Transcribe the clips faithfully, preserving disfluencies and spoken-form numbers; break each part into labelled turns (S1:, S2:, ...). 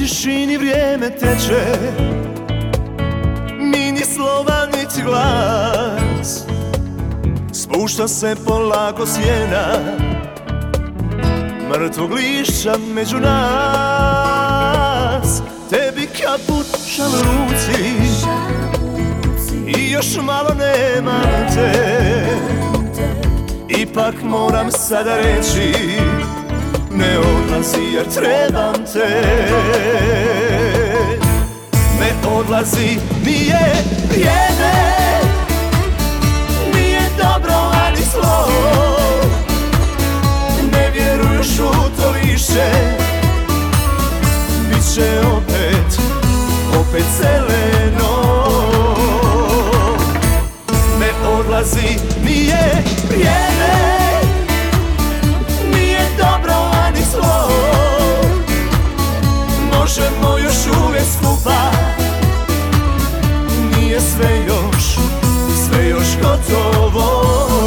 S1: tišini vrijeme teče, ni ni slova niti glas. Spušta se polako sjena mrtvog lišća među nas. Tebi kaput šal u ruci i još malo nemam te. Ipak moram sada reći, ne odlazi jer trebam te. Ne odlazi, nije vrijeme, nije dobro ani zlo. Ne vjeruješ u to više, bit će opet, opet zeleno. Ne odlazi, nije vrijeme, nije dobro ani zlo. Možemo još uvijek skupa, nije sve još, sve još gotovo.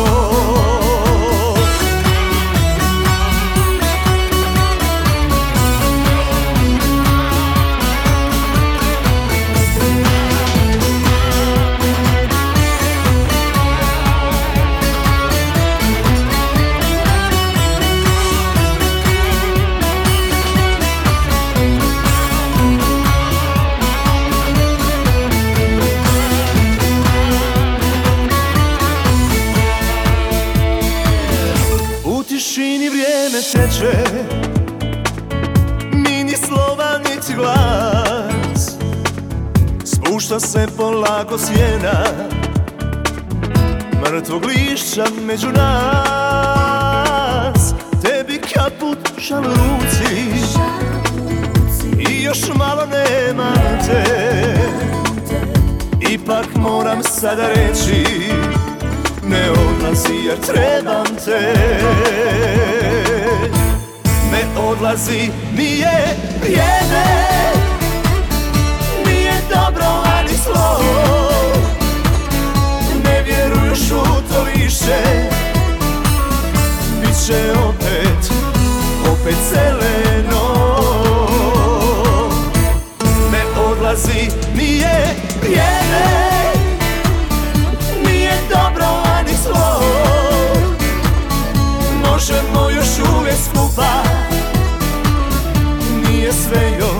S1: U tišini vrijeme teče, ni ni slova niti glas. Spušta se polako sjena mrtvog lišća među nas. Tebi kaput šal u ruci i još malo nemam te. Ipak moram sada reći, ne odlazi jer trebam te. Ne odlazi, nije vrijeme, nije dobro ani zlo. Ne vjeruješ u to više, bit će opet, opet zeleno. Ne odlazi, nije vrijeme, nije dobro ani zlo. Možemo još uvijek skupa, nije sve još